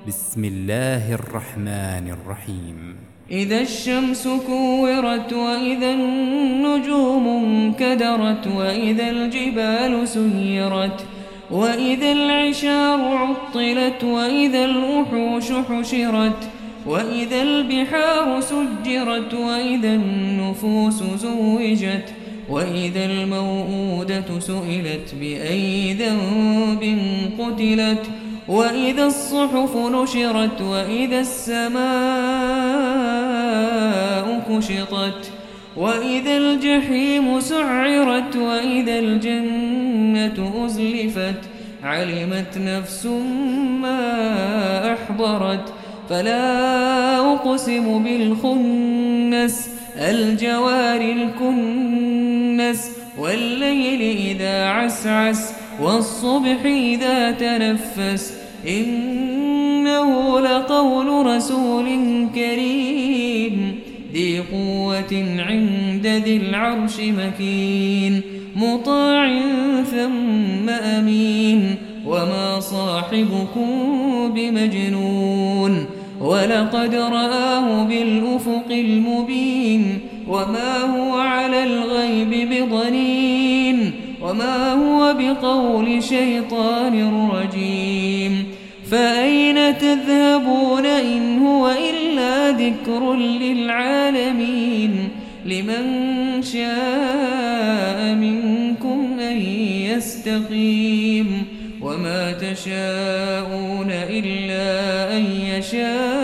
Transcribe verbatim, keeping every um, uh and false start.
بسم الله الرحمن الرحيم. إذا الشمس كورت وإذا النجوم انكدرت وإذا الجبال سيرت وإذا العشار عطلت وإذا الوحوش حشرت وإذا البحار سجرت وإذا النفوس زوجت وإذا الموءودة سئلت بأي ذنب قتلت وإذا الصحف نشرت وإذا السماء كشطت وإذا الجحيم سعرت وإذا الجنة أزلفت علمت نفس ما أحضرت فلا أقسم بالخنس الجوار الكنس والليل إذا عسعس والصبح إذا تنفس إنه لقول رسول كريم ذي قوة عند ذي العرش مكين مطاع ثم أمين وما صاحبكم بمجنون ولقد رآه بالأفق المبين وما هو على الغيب بضنين وما هو بقول شيطان رجيم فأين تذهبون إن هو إلا ذكر للعالمين لمن شاء منكم أن يستقيم وما تشاءون إلا أن يشاء